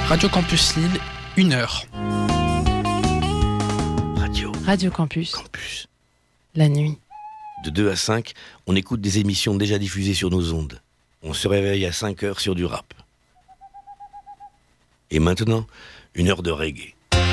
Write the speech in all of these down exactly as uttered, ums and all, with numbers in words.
Radio Campus Lille, une heure. Radio. Radio Campus. Campus. La nuit. De deux à cinq, on écoute des émissions déjà diffusées sur nos ondes. On se réveille à cinq heures sur du rap. Et maintenant, une heure de reggae.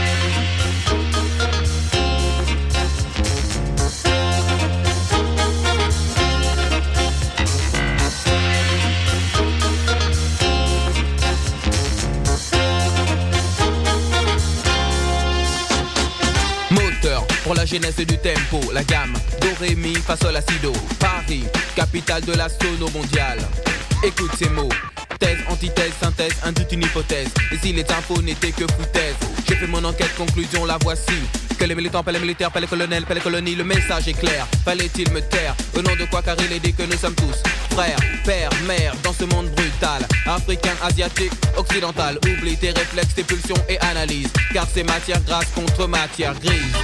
Pour la genèse du tempo, la gamme do, ré, mi, fa, sol, la, si, do. Paris, capitale de la sono mondiale. Écoute ces mots, thèse, antithèse, synthèse, indique une hypothèse. Et si les infos n'étaient que foutaises, j'ai fait mon enquête, conclusion, la voici. Que les militants, pas les militaires, pas les colonels, pas les colonies, le message est clair. Fallait-il me taire? Au nom de quoi? Car il est dit que nous sommes tous frères, pères, mères, dans ce monde brutal. Africain, asiatique, occidental. Oublie tes réflexes, tes pulsions et analyse. Car c'est matière grasse contre matière grise.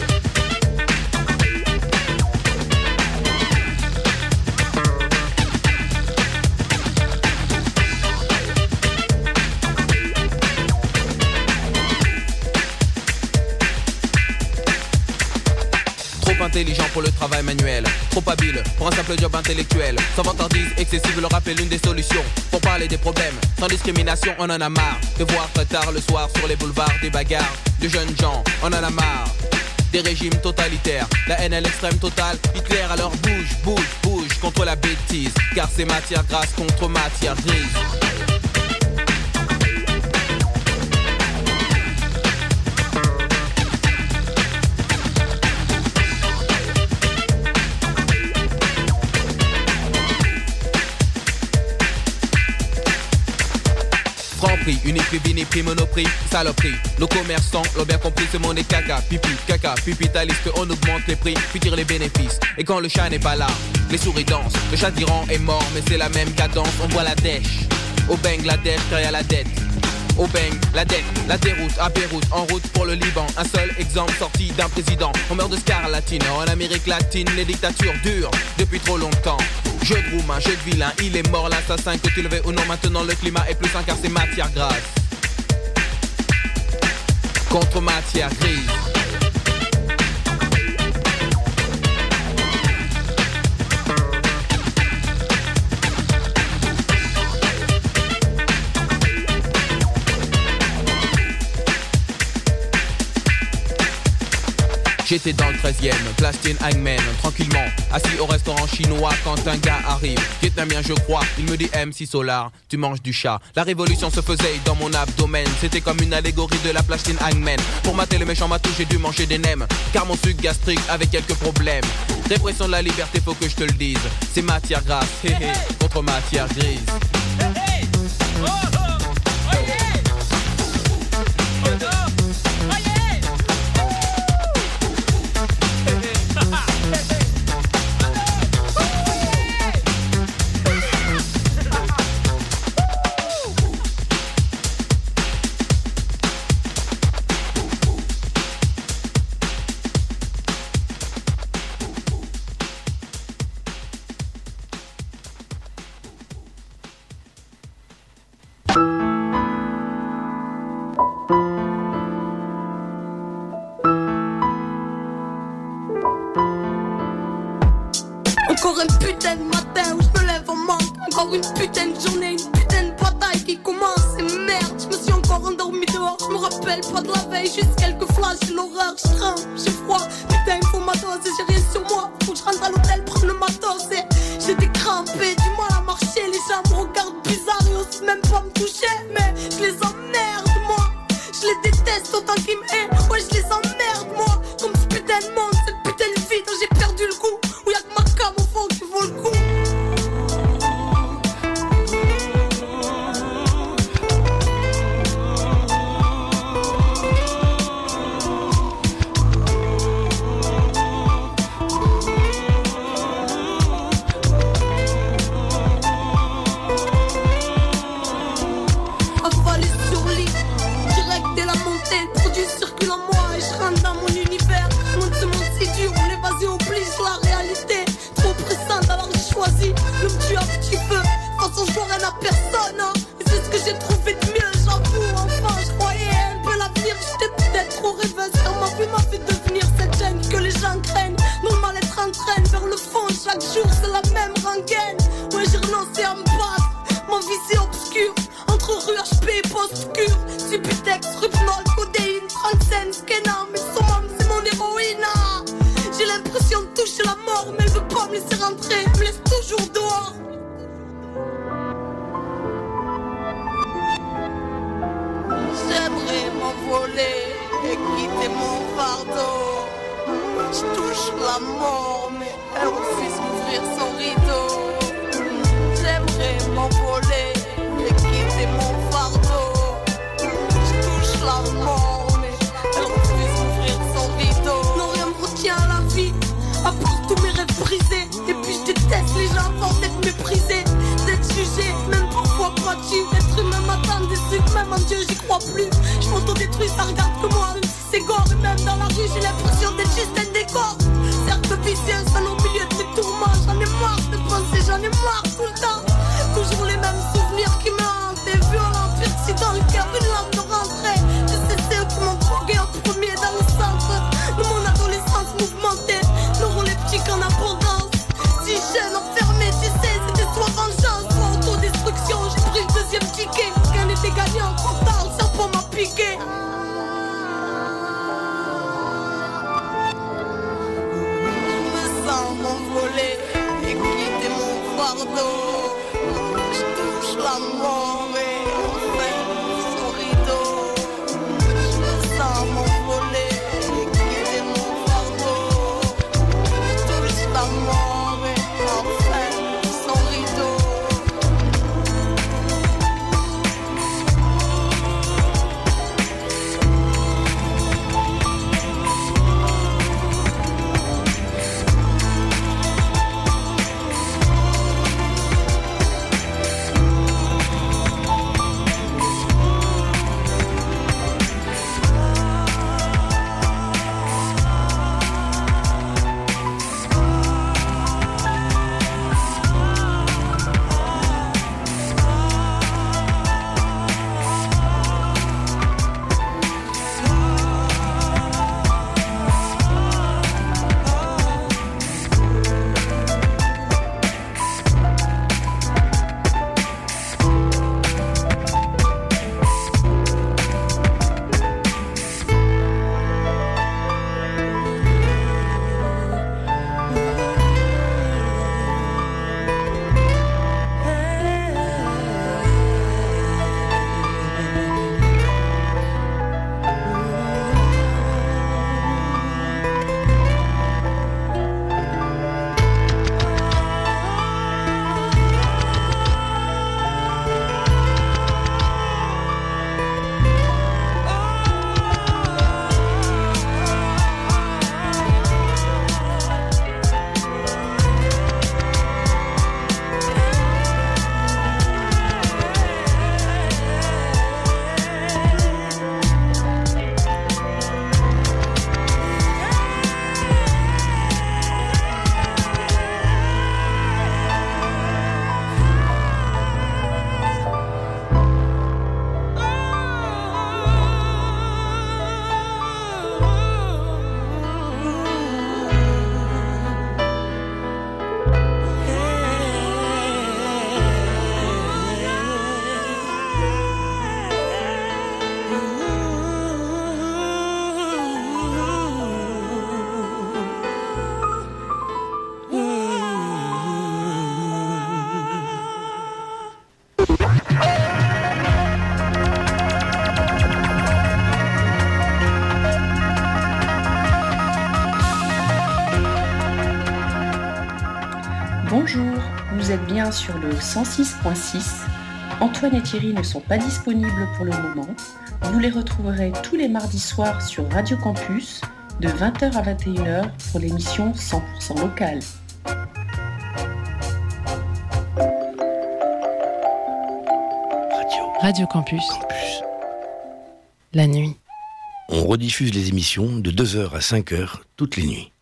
Intelligent pour le travail manuel, trop habile pour un simple job intellectuel. Sans vantardise excessive, le rap est l'une des solutions pour parler des problèmes. Sans discrimination, on en a marre de voir très tard le soir sur les boulevards des bagarres de jeunes gens. On en a marre des régimes totalitaires, la haine à l'extrême totale. Hitler alors bouge, bouge, bouge contre la bêtise. Car c'est matière grasse contre matière grise. Prix, Uniprix, Viniprix, Monoprix, saloperie. Nos commerçants l'ont bien compris, ce monde est caca, pipi, caca, pipitaliste, on augmente les prix, puis tire les bénéfices. Et quand le chat n'est pas là, les souris dansent. Le chat d'Iran est mort, mais c'est la même cadence. On voit la dèche, au Bangladesh, derrière la dette. Au bang, la dette, la déroute, à Beyrouth, en route pour le Liban. Un seul exemple sorti d'un président. On meurt de scarlatine, en Amérique latine, les dictatures durent depuis trop longtemps. Jeu de roumain, jeu de vilain, il est mort l'assassin. Que tu le veuilles ou non, maintenant le climat est plus sain car c'est matière grasse contre matière grise. J'étais dans le treizième, Plastine Hangman, tranquillement, assis au restaurant chinois quand un gars arrive. Vietnamien je crois, il me dit M C Solar, tu manges du chat. La révolution se faisait dans mon abdomen, c'était comme une allégorie de la Plastine Hangman. Pour mater le méchant matou, j'ai dû manger des nems, car mon sucre gastrique avait quelques problèmes. Répression de la liberté, faut que je te le dise, c'est matière grasse, hé hé, contre matière grise. Hey, hey. Oh, oh. Encore un putain de matin où je me lève en manque. Encore une putain de journée, une putain de bataille qui commence. Et merde, je me suis encore endormi dehors. Je me rappelle pas de la veille, juste quelques flashs, j'ai l'horreur, je tremble, j'ai froid. Putain, il faut ma dose et j'ai rien sur moi. Faut que je rentre à l'hôtel, prendre le matos. Et j'étais crampé, du mal à marcher. Les gens me regardent bizarre et osent même pas me toucher. Mais je les emmerde, moi. Je les déteste autant qu'ils m'aiment. Ouais, je les emmerde, moi. Comme ce putain de monde, cette putain de vie dont j'ai perdu le goût. Où y'a que ma cam au fond qui vaut le coup. Avalé sur lit, direct dès la montée. Le produit circule en moi et je rentre dans mon univers. Monde ce monde si dur, on est basé oblige sur la réalité. Trop pressante alors j'ai choisi le petit un petit peu. De toute façon je vois rien à personne hein. Et c'est ce que j'ai trouvé de mieux, j'avoue enfin. H P, post-cure, Subutex, Rupnol, codéine, trente-cinq, Skena, mais son homme c'est mon héroïne. J'ai l'impression de toucher la mort, mais elle veut pas me laisser rentrer, elle me laisse toujours dehors. J'aimerais m'envoler et quitter mon fardeau. Je touche la mort, mais elle refuse m'ouvrir son rideau. J'aimerais m'envoler et quitter mon fardeau. Je touche la mort, mais elle refuse m'ouvrir son rideau. Non, rien me retient à la vie, à part tous mes rêves brisés. Et puis je déteste les gens avant d'être méprisés, d'être jugés, même parfois battus. Être humain m'attend des trucs, même en Dieu j'y crois plus. Je m'auto-détruis, ça regarde que moi, même si c'est gore. Et même dans la rue j'ai l'impression d'être juste un décor. Cercle vicieux, seul au milieu de mes tourments. J'en ai marre de penser, j'en ai marre tout le temps. Toujours les mêmes souvenirs qui me hantent. Des violents piercings dans le cœur, une lame de rentrée. Je sais ceux qui m'ont drogué en premier dans le centre de mon adolescence mouvementée. N'auront les petits qu'en abondance. Si jeune, enfermé, tu sais, c'était soit vengeance, soit autodestruction. J'ai pris le deuxième ticket, qu'un était gagnant, trop tard, le serpent m'a piqué. Je me sens m'envoler et quitter mon fardeau. Je touche la mort et enfin son rideau. Je me sens m'envoler et quitter mon fardeau. Je touche la mort. Bonjour, vous êtes bien sur le cent six virgule six. Antoine et Thierry ne sont pas disponibles pour le moment. Vous les retrouverez tous les mardis soirs sur Radio Campus de vingt heures à vingt et une heures pour l'émission cent pour cent locale. Radio. Radio Campus. Campus. La nuit. On rediffuse les émissions de deux heures à cinq heures toutes les nuits.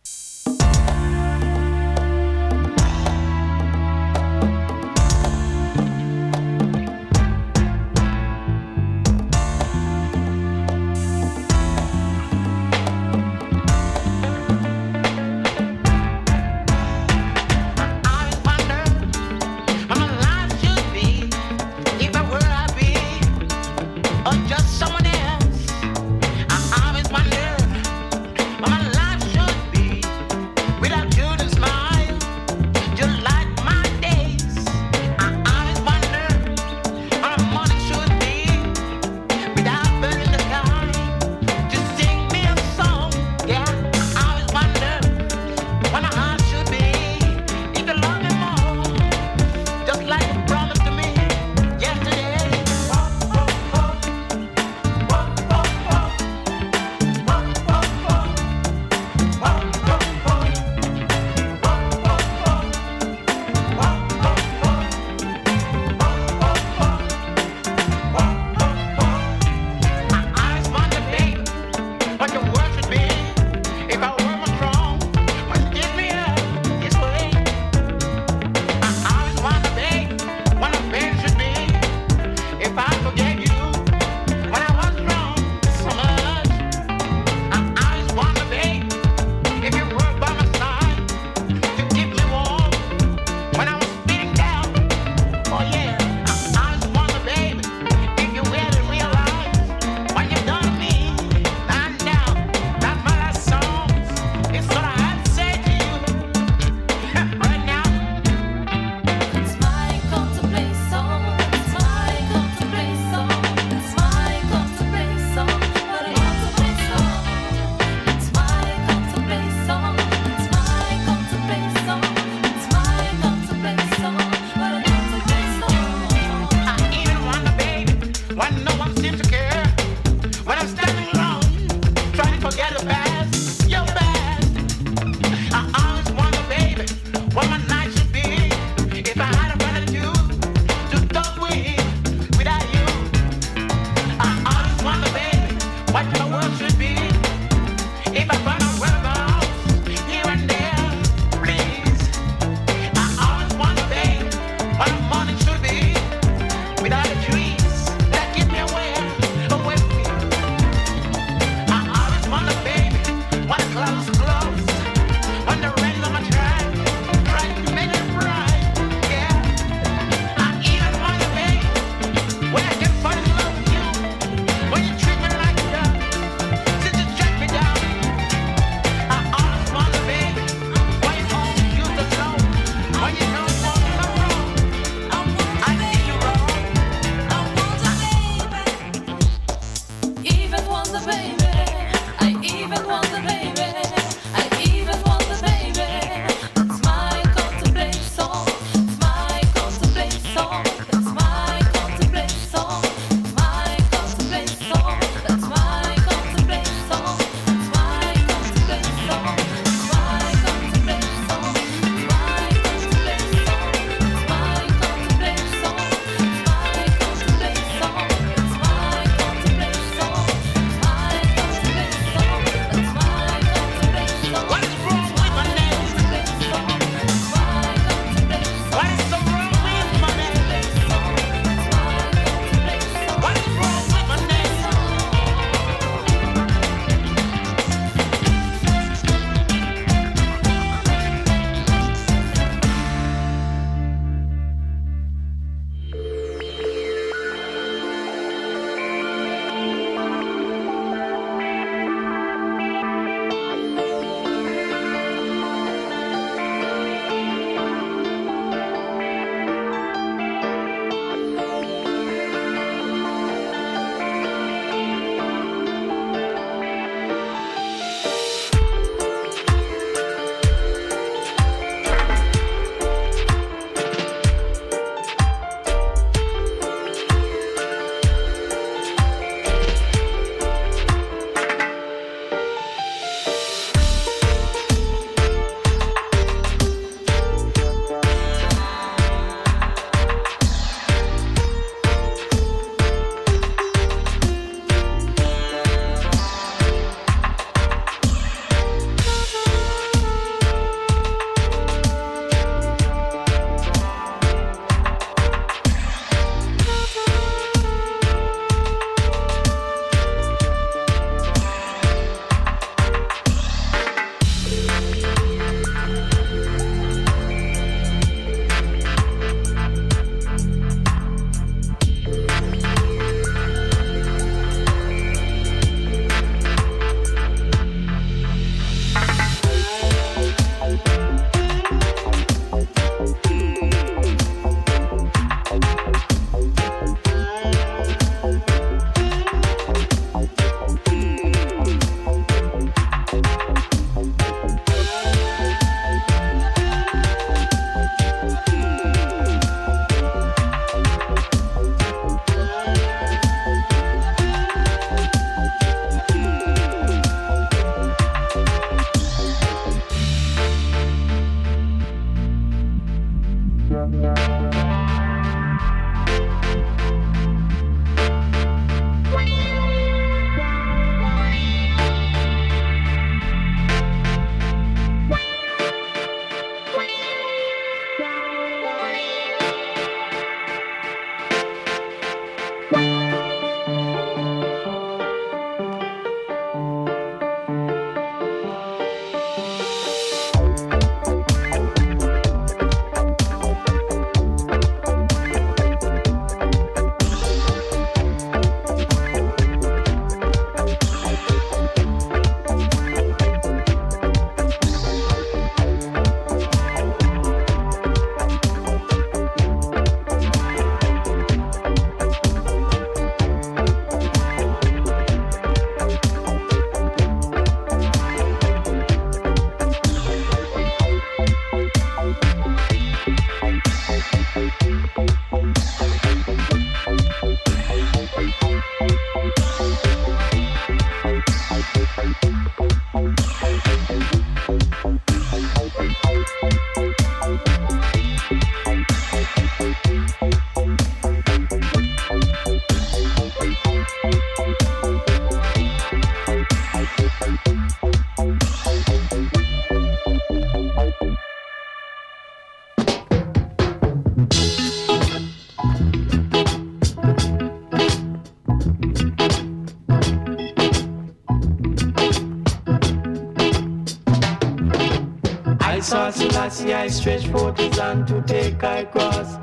saw Selassie, I stretched forth his hand to take I cross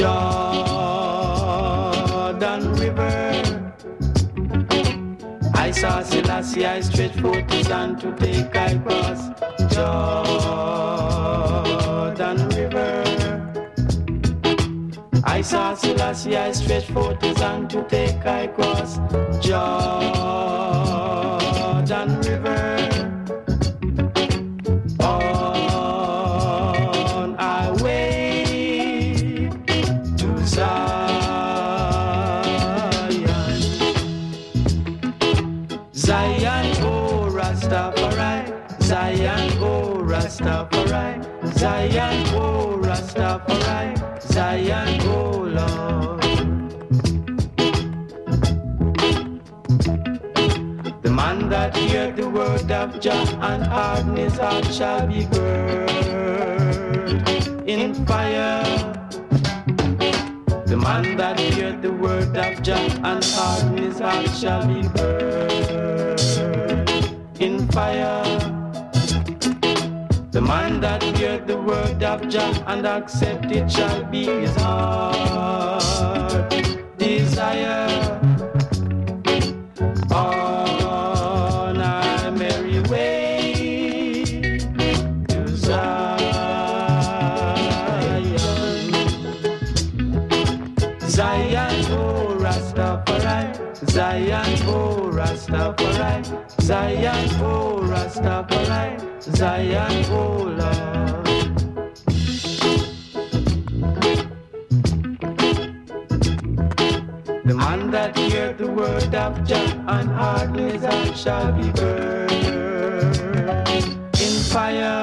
Jordan River. I saw Selassie, I stretched forth his hand to take I cross Jordan River. I saw Selassie, I stretched forth his hand to take I cross Jordan. Zion, oh Rastafari. Zion, oh Rastafari. Zion, oh Rastafari. Zion, oh Lord. The man that hear the word of Jah and harden his heart shall be burned in fire. The man that hear the word of Jah and harden his heart shall be burned in fire. The man that hear the word of Jah and accept it shall be his heart desire. On our merry way to Zion. Zion, oh Rastafari. Zion, oh Rastafari. Zion, oh Rastafari. Zion, oh Lord. The man that hear the word of Jah and harden his heart shall be burned in fire.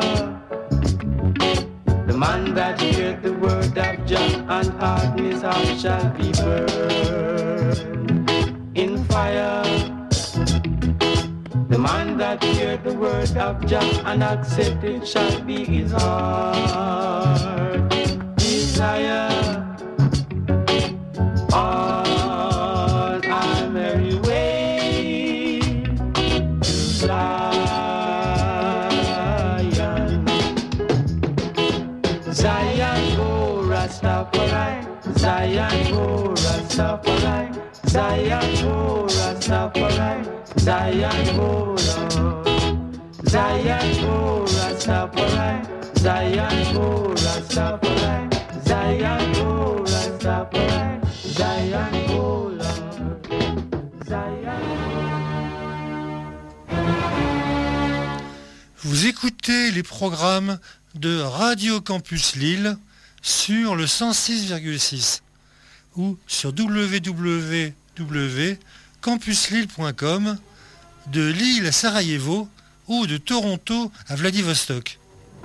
The man that hear the word of Jah and harden his heart shall be burned in fire. The man that hear the word of Jah and accept it shall be his heart desire. On our merry way to Zion. Zion, oh Rastafari. Zion, oh Rastafari. Zion, oh Rastafari. Zion, oh Lord. Zion, oh Rastafari. Zion, oh Rastafari. Zion, oh Rastafari. Zion, oh Lord. Zion. Vous écoutez les programmes de Radio Campus Lille sur le cent six virgule six ou sur w w w point campus lille point com, de Lille à Sarajevo ou de Toronto à Vladivostok.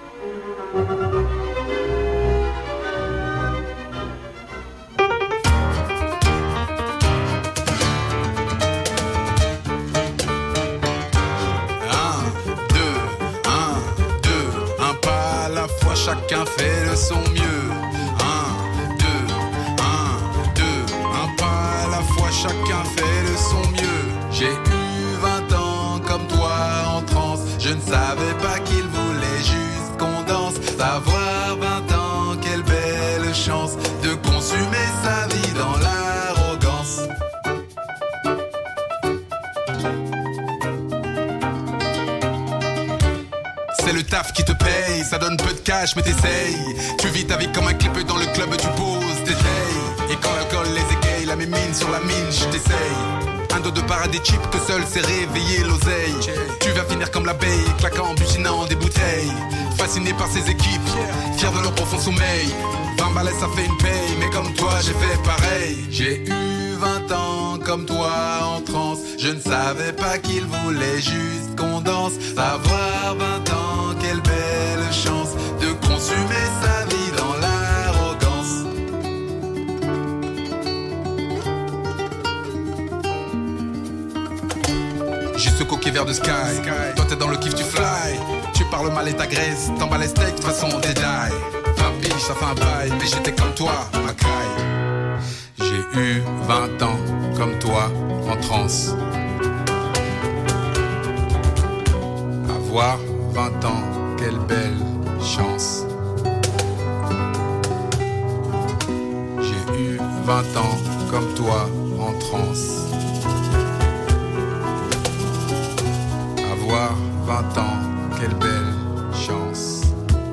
Chacun fait de son mieux. Un, deux, un, deux, un pas à la fois, chacun fait de son mieux. J'ai eu vingt ans comme toi en transe. Je ne savais pas qu'il voulait juste qu'on danse. D'avoir vingt ans, quelle belle chance de consumer sa vie dans l'arrogance. C'est le taf qui te paye, ça donne peu de cash mais t'essayes. Tu vis ta vie comme un clip dans le club, tu poses, t'essayes. Et quand l'alcool les égaye, la mémine sur la mine, je t'essaye. Un dos de paradis cheap que seul c'est réveiller l'oseille. Tu vas finir comme l'abeille, claquant, butinant des bouteilles. Fasciné par ses équipes, fier de leur profond sommeil. vingt balais ça fait une paye, mais comme toi j'ai fait pareil. J'ai eu vingt ans comme toi en transe. Je ne savais pas qu'il voulait juste qu'on danse. Avoir vingt ans, quelle belle chance de consumer sa vie dans l'arrogance. Juste coquet vers de sky. Toi t'es dans le kiff, tu fly. Tu parles mal et t'agresses. T'emballes les steaks, de façon t'es die. vingt piges, ça fait un bail. Mais j'étais comme toi, ma caille. J'ai eu vingt ans comme toi en transe. Avoir vingt ans, quelle belle chance. J'ai eu vingt ans comme toi en transe. Avoir vingt ans, quelle belle chance.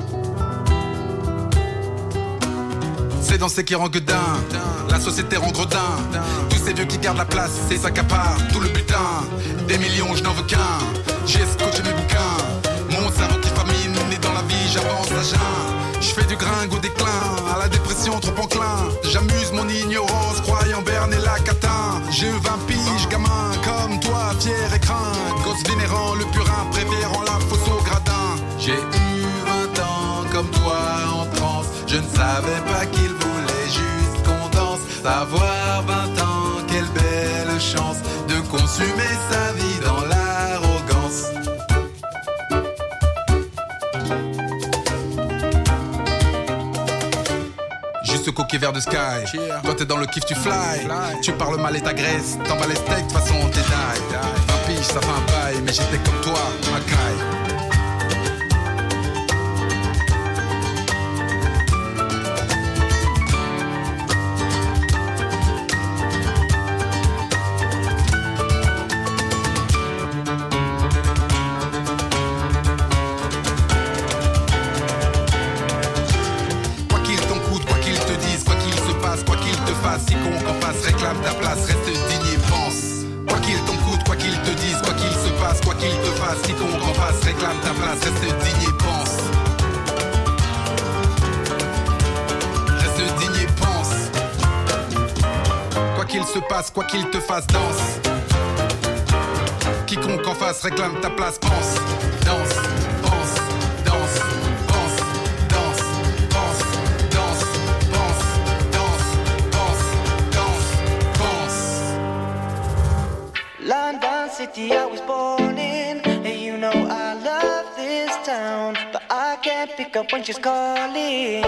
C'est danser qui rend gueudin, la société rend gredin. Tous ces vieux qui gardent la place, c'est s'accaparent tout le butin. Des millions, je n'en veux qu'un. J'ai scotché mes bouquins. Mon cerveau qui famine, né dans la vie, j'avance à jeun. Je fais du gringue au déclin, à la dépression trop enclin. J'amuse mon ignorance, croyant berner la catin. J'ai eu vingt piges, gamin, comme toi, fier et craint. de consumer sa vie dans l'arrogance. Juste coquet vers de sky. Cheer. Toi t'es dans le kiff, tu fly. fly. Tu parles mal et t'agresses. T'en bats les steaks, de façon on détaille. vingt piges, ça fait un bail, mais j'étais comme toi, ma caille. Si con qu'en face réclame ta place, reste digne et pense. Quoi qu'il t'en coûte, quoi qu'il te dise, quoi qu'il se passe, quoi qu'il te fasse, si con qu'en face réclame ta place, reste digne et pense. Reste digne et pense. Quoi qu'il se passe, quoi qu'il te fasse, danse. Quiconque en face réclame ta place, pense, danse, pense, danse. London City I was born in, and you know I love this town, but I can't pick up when she's calling.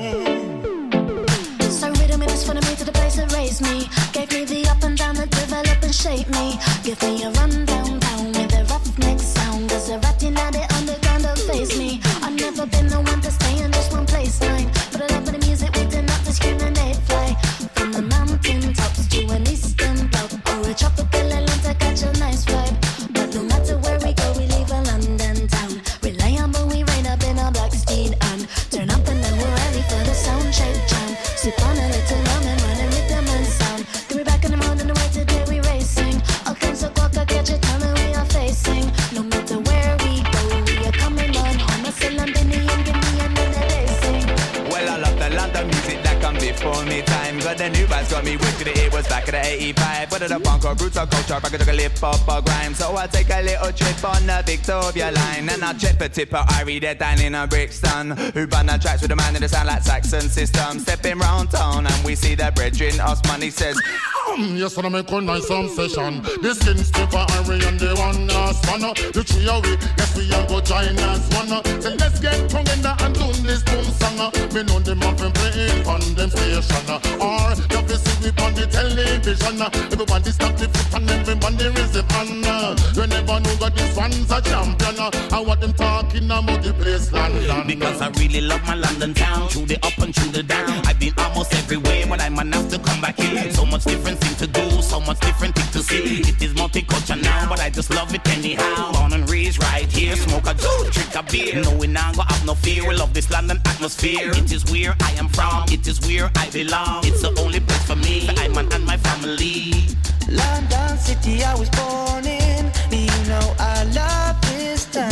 So rhythm is for me to the place that raised me, gave me the up and down that develop and shape me. Give me a run down down with a roughneck sound, cause a ratting at the underground don't face me. I've never been the one to stay in just one place nine, but I love the music we did not discriminate. Fly from the mountain tops to an eastern block or a tropical island to catch a nice vibe. But no matter where we go, we leave a London town. Reliable, we rain up in our black steed and turn up and then we're ready for the sound check jam. Sip on a little rum and run a rhythm and sound. Then we back in the morning, the way today we racing. All kinds of walk, I catch a time and we are facing. No matter where we go, we are coming on home. I say Londonian, give me another day sing. Well, I love the London music that come before me time. Got the new vibes, got me wicked, it was back in the eighty-five. Whether the punk or roots or culture, back to the lip up or grime. So I take a little trip on the Victoria line, and I trip a tipper, I read it down in a Brixton. Who bun the tracks with a man in the sound like Saxon system. Stepping round town and we see the brethren, us money says um, yes, I make a nice um, session. The skin stepper, Harry and the one last one. The three away, yes we all go join us one. So let's get together and do this boom song. Me know them up and playing on them station. Or you can see we on the television. Everybody stop the foot and everybody raise the pan. You never know that this one's a champion. And what them talking about the place London. Because I really love my London town, through the up and through the down. I've been almost everywhere, but I'm enough to come back here. So much different thing to do, so much different thing to see. It is multicultural now, but I just love it anyhow. Born and raised right here, smoke a joint, drink a beer. No, we not go have no fear, we love this London atmosphere. It is where I am from, it is where I belong. It's the only place for me, I'm an and my family. London City I was born in, you know I love this town.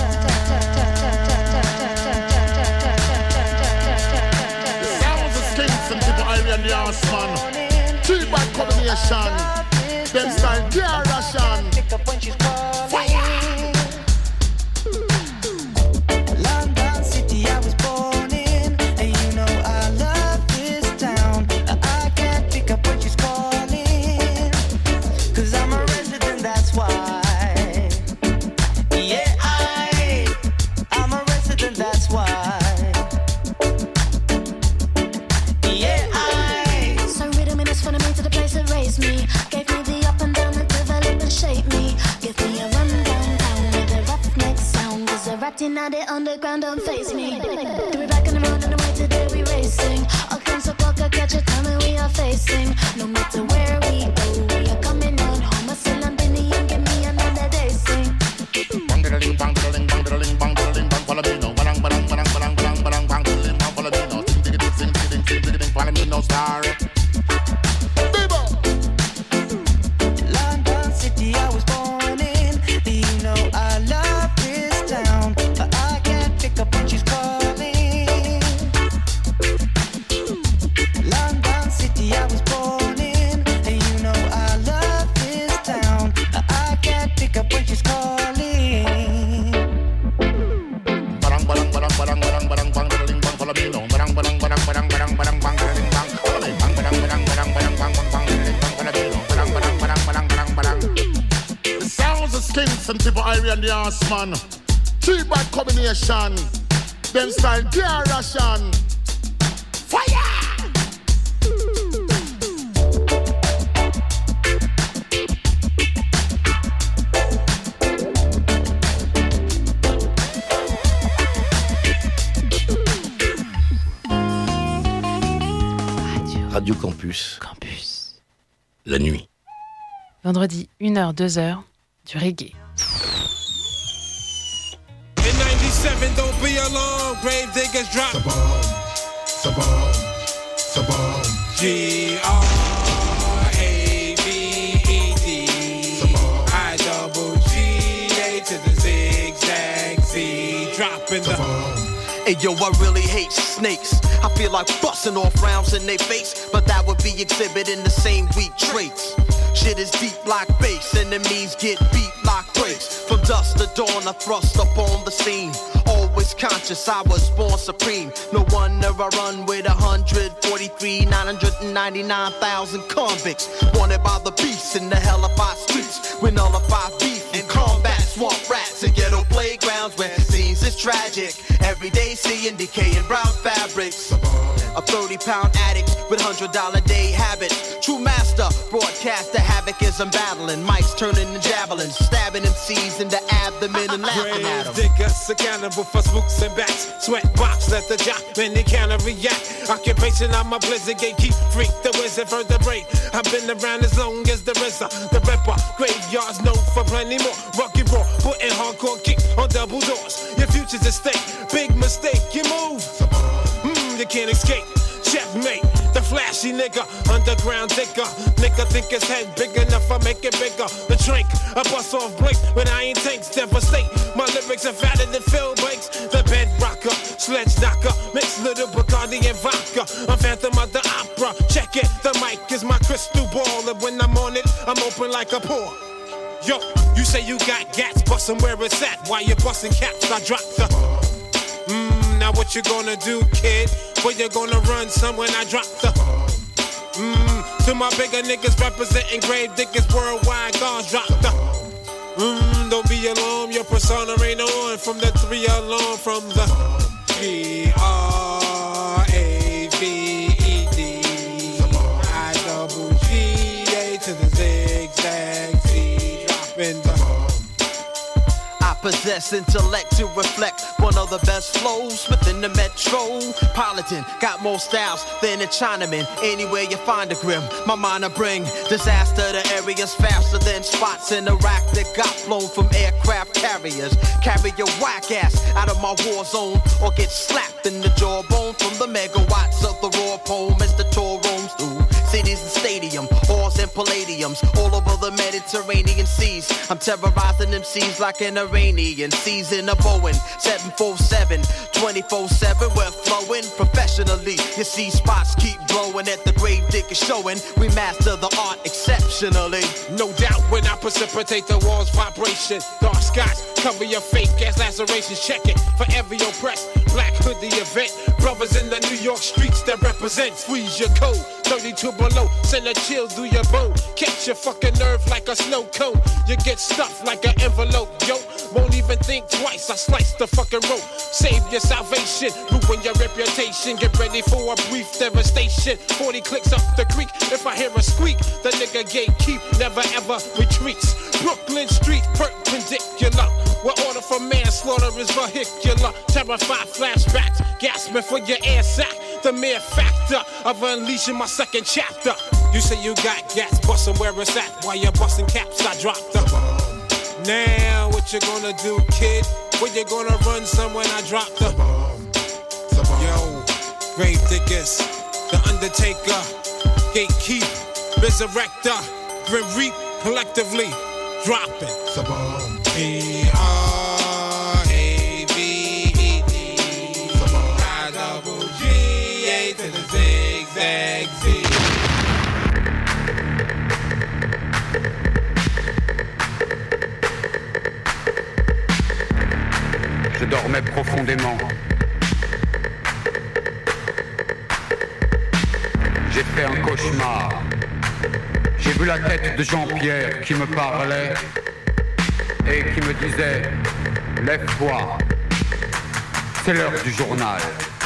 The sounds of Kingston, people Iron the Arse man. Three bad combination. Them style Pierre Russian. Fire! London City I was born in, and you know I love this town. I can't pick up what she's calling, cause I'm a resident, that's why. Yeah, I, I'm a resident, that's why. Yeah, I. So rhythm is for me to the place that raised me, gave me the up and down that develop and shape me. Give me a run down down with a roughneck sound, cause a ratting at the underground don't face me. Do we back in the road and the way today we racing. All kinds of walk, I catch a time and we are facing. No matter where we go, we are coming on home. I say Londonian, give me another day sing. Bang-diddling, bang-diddling, bang-diddling, bang-diddling, bang, follow me now. Bang, bang, bang, bang, bang, bang, bang-diddling, bang, follow me now. Sing-diggity, sing-diggity, sing-diggity, follow me now, star. London City I was born in, you know I love this town, but I can't pick up when she's calling. London City I was born in, and you know skin sensitive Irie and the ass man. Three bad combination. Them style gear ration. Fire! Radio Campus. Campus. La nuit. Vendredi, une heure, deux heures, du reggae. In ninety-seven, don't be alarmed, grave diggers drop. Sabam, sabam, G R A V E D I double G A to the zigzag Z, dropping the... Hey yo, I really hate snakes. I feel like busting off rounds in their face, but that would be exhibiting the same weak traits. Shit is deep like bass, enemies get beat like brakes. From dusk to dawn, I thrust upon the scene. Always conscious, I was born supreme. No wonder I run with one hundred forty-three, nine hundred ninety-nine thousand convicts. Wanted by the beasts in the hellified streets. We nullify beef and combat swamp rats and ghetto playgrounds where scenes is tragic. Every day seeing decaying brown fabrics. A thirty pound addict with one hundred dollar day habits. True master, broadcaster, havoc as I'm battling. Mics turning to javelins, stabbing M Cs in the abdomen and laughing at them. Grave diggers accountable for spooks and bats. Sweat box, let the jock, then they can't react. Occupation, I'm a blizzard gatekeep, freak, the wizard, vertebrate. I've been around as long as the RZA, the rapper. Graveyards known for plenty more. Rocky raw, putting hardcore kick on double doors. Your future's at stake, big mistake, you move. Mmm, you can't escape. Checkmate, the flashy nigga, underground digger. Nigga think his head big enough, I make it bigger. The drink, I bust off blink when I ain't tanks, devastate. My lyrics are fatter than Phil Banks. The bed rocker, sledge knocker, mix little Bacardi and vodka. I'm Phantom of the Opera, check it. The mic is my crystal ball, and when I'm on it, I'm open like a pore. Yo, you say you got gats, bustin' where it's at. While you bustin' caps, I drop the. Mmm, now what you gonna do, kid? Where you gonna run some when I drop the. Mmm, to my bigger niggas representing grave diggers worldwide, guns drop the. Mmm, don't be alarmed, your persona ain't on. From the three alarm, from the G R A V E D I double G A to the zigzag Z, dropping the. Possess intellect to reflect one of the best flows within the metropolitan. Got more styles than a Chinaman. Anywhere you find a grim, my mind will bring disaster to areas faster than spots in Iraq that got flown from aircraft carriers. Carry your whack ass out of my war zone or get slapped in the jawbone from the megawatts of the raw poem as the tour roams through cities and stadium, halls and palladiums all over the Mediterranean seas. I'm terrorizing M Cs like an Iranian season of Boeing seven forty-seven, twenty-four seven. We're flowing professionally. You see spots keep blowing at the grave digger showing. We master the art exceptionally. No doubt when I precipitate the walls vibration. Dark skies cover your fake ass lacerations. Check it for every oppressed black hoodie event. Brothers in the New York streets that represent. Squeeze your code, thirty-two below. Send a chill through your bone. Catch your fucking nerve like a snow cone. You get stuffed like an envelope, yo. Won't even think twice, I slice the fucking rope. Save your salvation, ruin your reputation. Get ready for a brief devastation. forty clicks up the creek, if I hear a squeak, the nigga gatekeep, never ever retreats. Brooklyn Street, perpendicular, where order for manslaughter is vehicular. Terrified flashbacks, gasping for your air sack. The mere factor of unleashing my second chapter. You say you got gas, bustin' where it's at. While you're bustin' caps, I drop the. Now what you gonna do, kid? Where you gonna run some when I drop the. Yo, grave diggers, the undertaker, gatekeep, resurrector, grim reap, collectively dropping. G R A V E D I double G A to the zigzag Z. Je dormais profondément. J'ai fait un cauchemar. J'ai vu la tête de Jean-Pierre qui me parlait. et qui me disait « Lève-toi, c'est l'heure du journal ».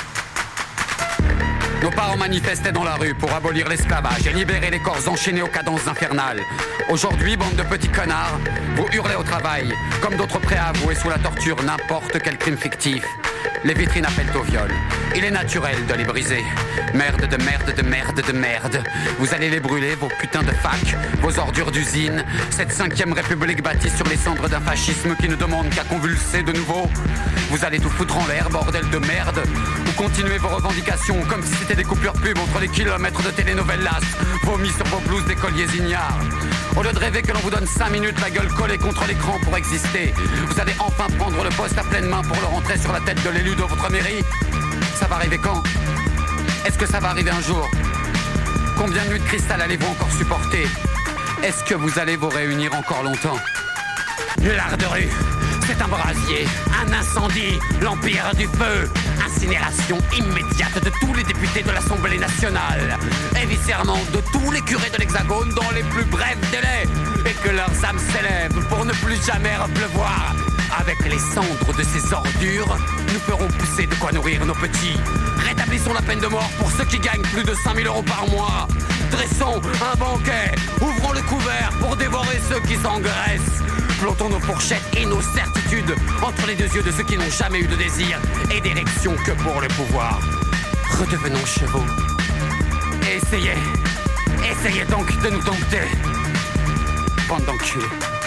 Nos parents manifestaient dans la rue pour abolir l'esclavage et libérer les corps enchaînés aux cadences infernales. Aujourd'hui, bande de petits connards, vous hurlez au travail, comme d'autres prêts à avouer sous la torture n'importe quel crime fictif. Les vitrines appellent au viol. Il est naturel de les briser. Merde de merde de merde de merde. Vous allez les brûler, vos putains de facs, vos ordures d'usine. Cette cinquième république bâtie sur les cendres d'un fascisme qui ne demande qu'à convulser de nouveau. Vous allez tout foutre en l'air, bordel de merde. Vous continuez vos revendications comme si c'était des coupures pub entre les kilomètres de telenovelas vomis sur vos blouses d'écoliers ignares. Au lieu de rêver que l'on vous donne cinq minutes la gueule collée contre l'écran pour exister, vous allez enfin prendre le poste à pleine main pour le rentrer sur la tête de l'élu de votre mairie. Ça va arriver quand? Est-ce que ça va arriver un jour? Combien de nuits de cristal allez-vous encore supporter? Est-ce que vous allez vous réunir encore longtemps? L'art de rue, c'est un brasier, un incendie, l'empire du feu, incinération immédiate de tous les députés de l'Assemblée nationale, éviscèrement de tous les curés de l'Hexagone dans les plus brefs délais, et que leurs âmes s'élèvent pour ne plus jamais repleuvoir. Avec les cendres de ces ordures, nous ferons pousser de quoi nourrir nos petits. Rétablissons la peine de mort pour ceux qui gagnent plus de cinq mille euros par mois. Dressons un banquet, ouvrons le couvert pour dévorer ceux qui s'engraissent. Plantons nos fourchettes et nos certitudes entre les deux yeux de ceux qui n'ont jamais eu de désir et d'érection que pour le pouvoir. Redevenons chevaux. Et essayez, essayez donc de nous dompter. Bande d'enculés.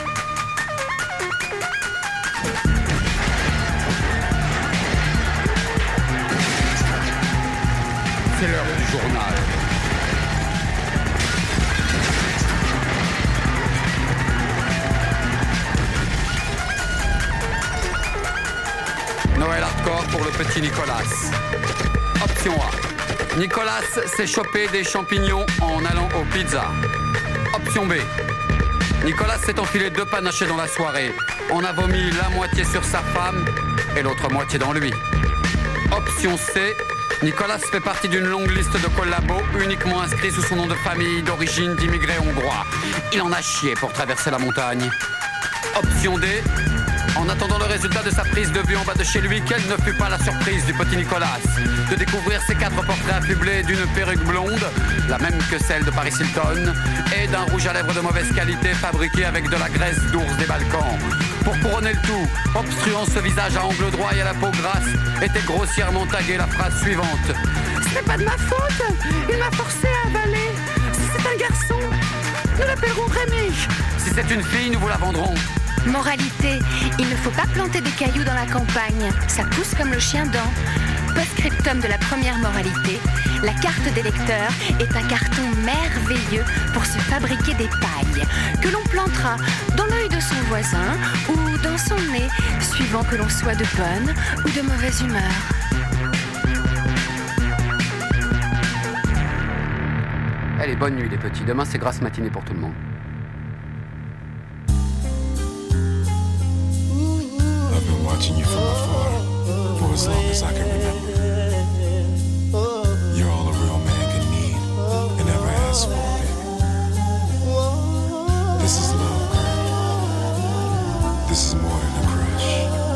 C'est l'heure du journal. Noël hardcore pour le petit Nicolas. Option A. Nicolas s'est chopé des champignons en allant aux pizzas. Option B. Nicolas s'est enfilé deux panachés dans la soirée. On a vomi la moitié sur sa femme et l'autre moitié dans lui. Option C. Nicolas fait partie d'une longue liste de collabos uniquement inscrits sous son nom de famille d'origine d'immigrés hongrois. Il en a chié pour traverser la montagne. Option D. En attendant le résultat de sa prise de vue en bas de chez lui, quelle ne fut pas la surprise du petit Nicolas de découvrir ses quatre portraits affublés d'une perruque blonde, la même que celle de Paris Hilton, et d'un rouge à lèvres de mauvaise qualité fabriqué avec de la graisse d'ours des Balkans. Pour couronner le tout, obstruant ce visage à angle droit et à la peau grasse, était grossièrement taguée la phrase suivante. « Ce n'est pas de ma faute, il m'a forcé à avaler. Si c'est un garçon, nous l'appellerons Rémi. Si c'est une fille, nous vous la vendrons. » Moralité, il ne faut pas planter des cailloux dans la campagne, ça pousse comme le chien dent. Post-scriptum de la première moralité, la carte des lecteurs est un carton merveilleux pour se fabriquer des pailles, que l'on plantera dans l'œil de son voisin ou dans son nez, suivant que l'on soit de bonne ou de mauvaise humeur. Allez, bonne nuit les petits, demain c'est grasse matinée pour tout le monde. Watching you from afar for as long as I can remember. You're all a real man can need and never ask for, baby. This is love, girl. This is more than a crush.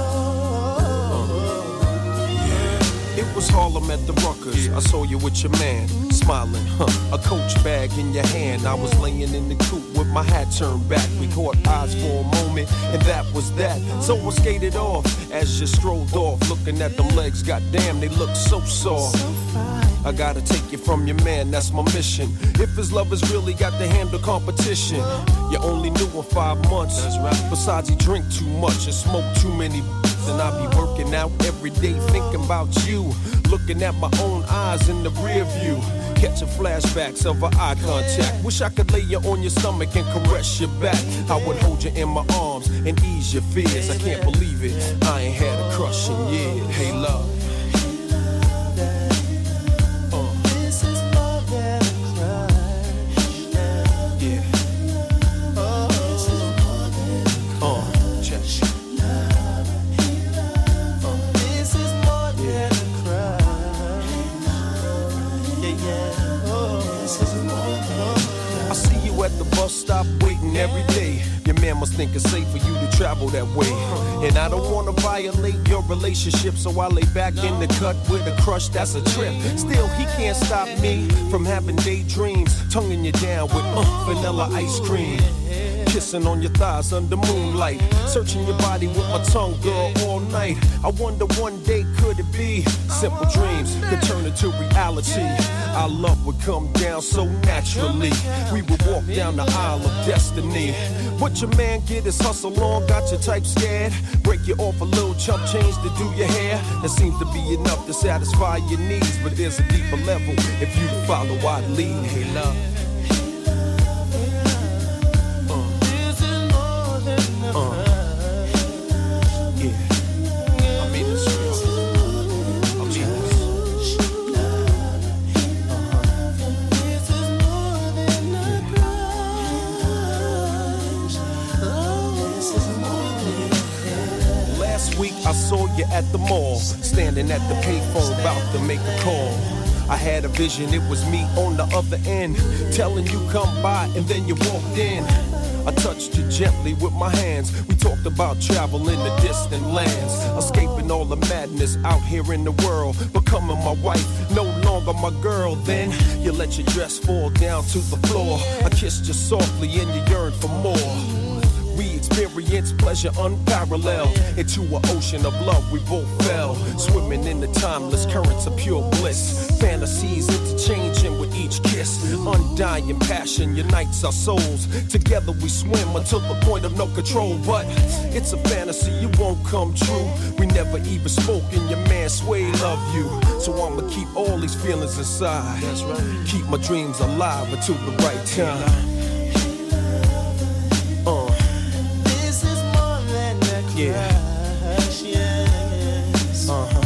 Yeah. It was Harlem at the Ruckers. I saw you with your man, smiling, huh? A Coach bag in your hand. I was laying in the coupe with my hat turned back. We caught eyes for a moment, and that was that. So I skated off as you strolled off, looking at them legs. Goddamn, they look so soft. I gotta take you from your man, that's my mission. If his love has really got to handle competition, you only knew him five months. Besides, he drink too much and smoke too many. And I be working out every day thinking about you, looking at my own eyes in the rear view, catching flashbacks of our eye contact. Wish I could lay you on your stomach and caress your back. I would hold you in my arms and ease your fears. I can't believe it, I ain't had a crush in years. Hey love, just think it's safe for you to travel that way. And I don't wanna violate your relationship, so I lay back in the cut with a crush that's a trip. Still, he can't stop me from having daydreams, tonguing you down with uh, vanilla ice cream. Kissing on your thighs under moonlight, searching your body with my tongue, girl, all night. I wonder one day could it be simple dreams could turn into reality. Our love would come down so naturally. We would walk down the aisle of destiny. What your man get his hustle on, got your type scared. Break you off a little chump change to do your hair. That seems to be enough to satisfy your needs, but there's a deeper level if you follow our lead. Hey love. I saw you at the mall, standing at the payphone, about to make a call. I had a vision, it was me on the other end, telling you come by, and then you walked in. I touched you gently with my hands. We talked about travel in the distant lands, escaping all the madness out here in the world, becoming my wife, no longer my girl. Then you let your dress fall down to the floor. I kissed you softly and you yearned for more. We experienced pleasure unparalleled. Into an ocean of love we both fell, swimming in the timeless currents of pure bliss. Fantasies interchanging with each kiss. Undying passion unites our souls. Together we swim until the point of no control. But it's a fantasy, it won't come true. We never even spoke and your man Sway love you. So I'ma keep all these feelings inside. That's right. Keep my dreams alive until the right time. Yeah. Uh-huh.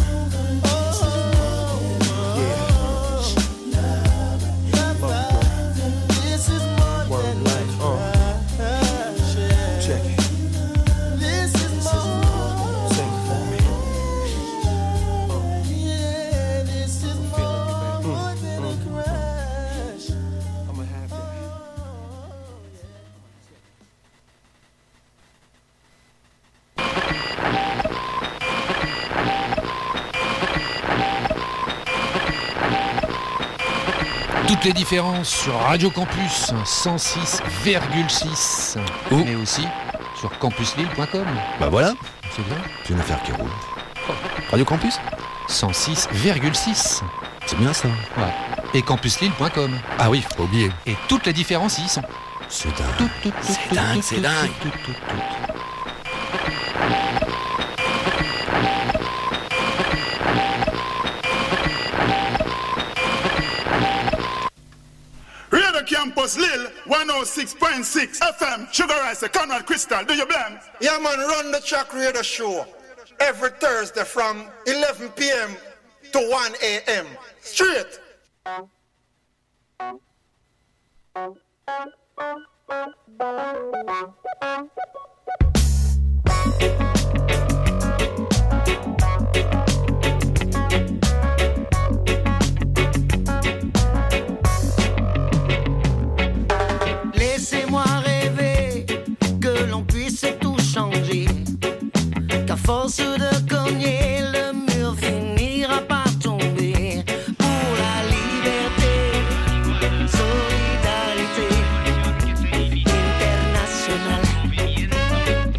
Toutes les différences sur Radio Campus cent six virgule six, mais aussi sur campus lille point com. Bah voilà, c'est bien. C'est une affaire qui roule. Radio Campus cent six virgule six. C'est bien ça. Ouais. Et campus lille point com. Ah oui, faut pas oublier. Et toutes les différences y sont. C'est dingue. Tout, tout, tout, c'est tout, dingue, tout, c'est tout, dingue. Tout, tout, tout, tout. Campus Lille, one oh six point six F M, Sugar Rice, Conrad Crystal, do you blame? Yeah man, run the Track Radio Show every Thursday from eleven p.m. to one a.m. Straight. Laissez-moi rêver que l'on puisse tout changer, qu'à force de cogner, le mur finira par tomber. Pour la liberté, solidarité internationale.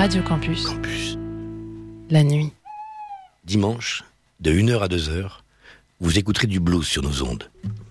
Radio Campus. Campus. La nuit. Dimanche, de une heure à deux heures, vous écouterez du blues sur nos ondes.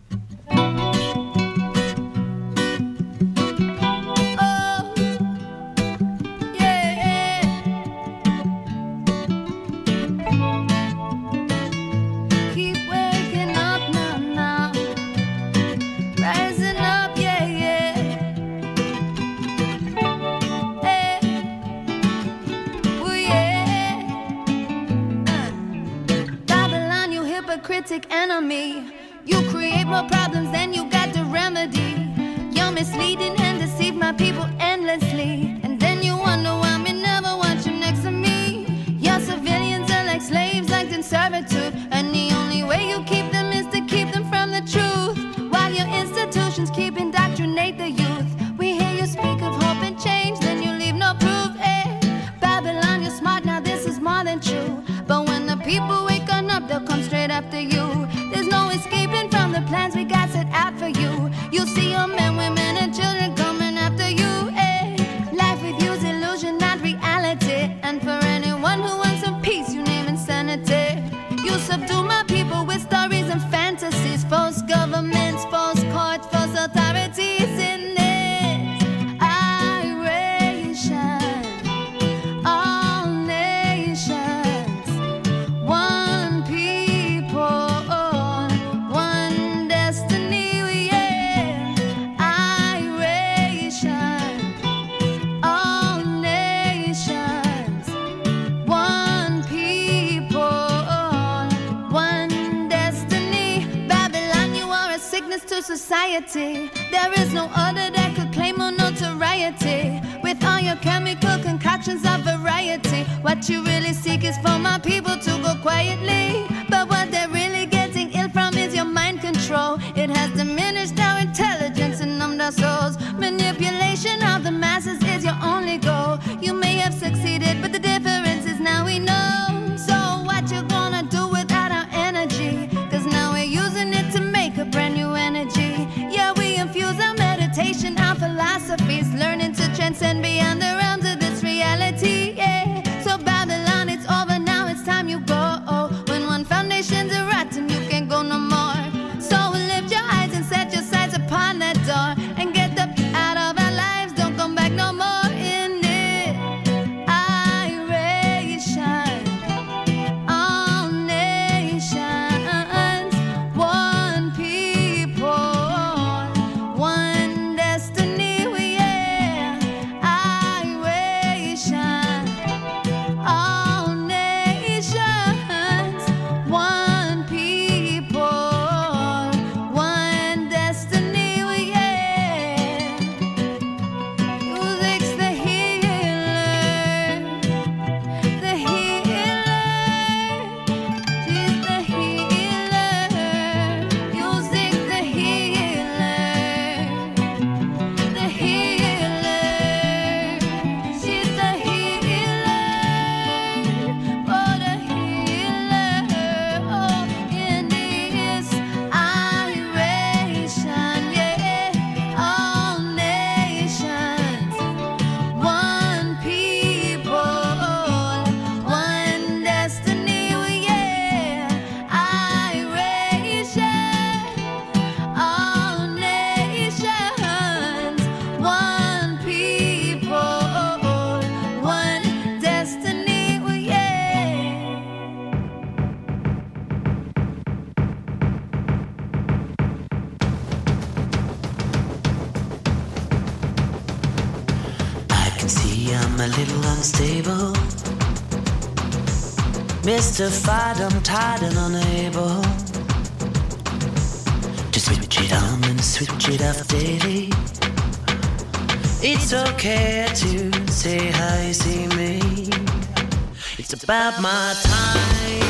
Enemy, you create more problems than you got the remedy. You're misleading and deceive my people endlessly, and then you wonder why me never want you next to me. Your civilians are like slaves, like in servitude, and the only way you keep them is to keep them from the truth. While your institutions keep indoctrinate the youth, we hear you speak of hope and change, then you leave no proof. Eh, Babylon, you're smart, now this is more than true. But when the people wake on up, they'll come straight after you. There's no escaping from the plans we got set out for you. You'll see your men, women, and children coming after you. Eh? Life with you's illusion, not reality. And for anyone who wants some peace, you name insanity. You subdue my people with stories and fantasies. False governments, false courts, false authorities in this iration. All nations, one people. Society, there is no other that could claim more notoriety. With all your chemical concoctions of variety, what you really seek is for my people to go quietly. But what they're really getting ill from is your mind control. It has diminished our intelligence and numbed our souls. Manipulation of the masses is your only goal. You may have succeeded, but the difference is now we know. So what you gonna do without our energy? Cause now we're using it to make a brand new energy. Yeah, we infuse our meditation, our philosophies, learning to transcend beyond the realms of this reality. Yeah, so Babylon, it's over now, it's time you go. When one foundation's a rotten, you can't go no more. So lift your eyes and set your sights upon that door, and get the f- out of our lives, don't come back no more in it. Iration, all nations, one people. One destiny, yeah, iration, all nations, one people, one destiny, yeah. Music's the healer, the healer, she's the healer, music's the healer. The healer, she's the healer, oh the healer, oh in this iration, yeah, all nations, one people, one destiny, yeah, iration, all nations, one people, one destiny, yeah. I can see I'm a little unstable, mystified, I'm tired and unable to switch it on and switch it off daily. It's okay to say how you see me. It's about my time.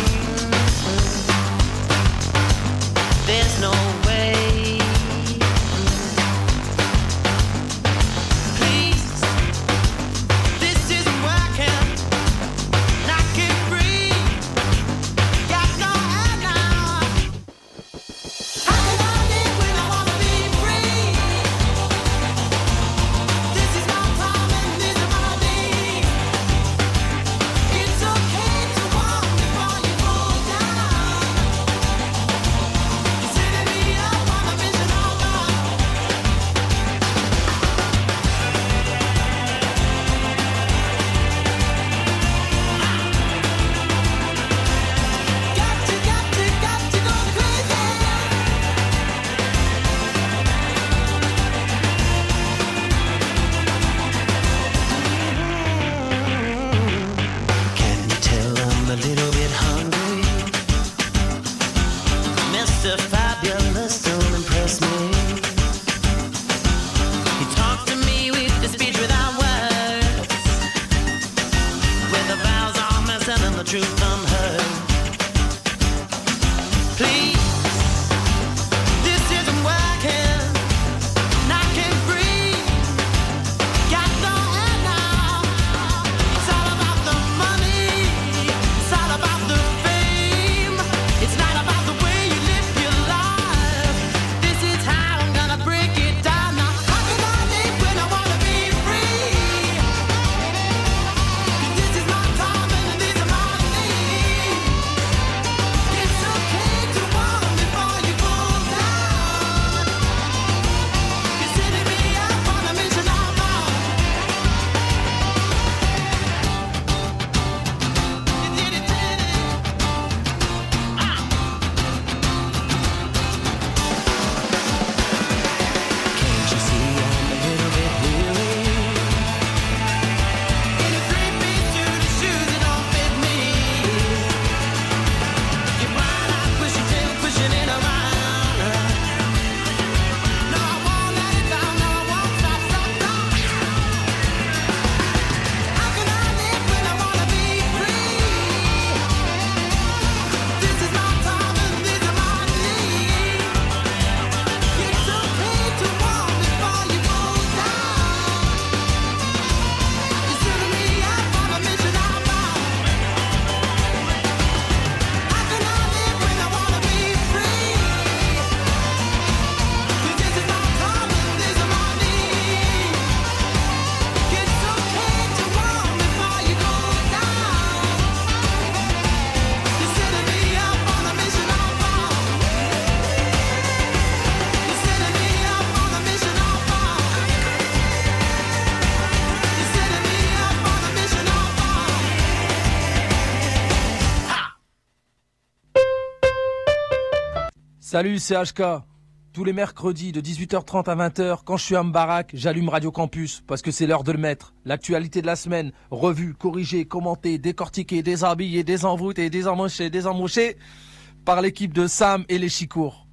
There's no way. Please, this isn't working. I can't breathe. Got no air now. How can I live when I wanna be free? This is my time and these are my days. Salut, c'est H K. Tous les mercredis de dix-huit heures trente à vingt heures, quand je suis à Mbarak, j'allume Radio Campus parce que c'est l'heure de le mettre. L'actualité de la semaine, revue, corrigée, commentée, décortiquée, déshabillée, désenvoûtée, désemmochée, désemmochée par l'équipe de Sam et les Chicours.